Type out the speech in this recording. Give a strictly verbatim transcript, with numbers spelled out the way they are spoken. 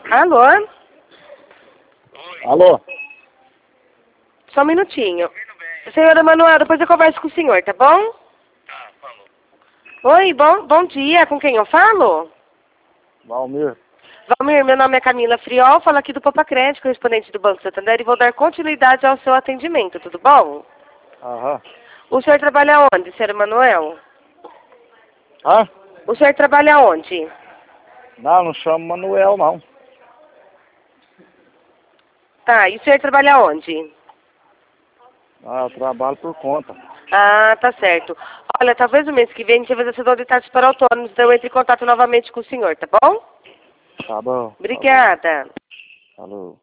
Alô? Alô? Só um minutinho. Senhora Manuel, depois eu converso com o senhor, tá bom? Tá, falou. Oi, bom, bom dia. Com quem eu falo? Valmir. Valmir, meu nome é Camila Friol, falo aqui do Popacred, correspondente do Banco Santander, e vou dar continuidade ao seu atendimento, tudo bom? Aham. O senhor trabalha onde, senhor Manuel? Hã? O senhor trabalha onde? Não, não chamo Manuel, não. Tá, e o senhor trabalha onde? Ah, eu trabalho por conta. Ah, tá certo. Olha, talvez no mês que vem a gente vai fazer essa de tarde para autônomos, então eu entre em contato novamente com o senhor, tá bom? Tá bom. Obrigada. Falou.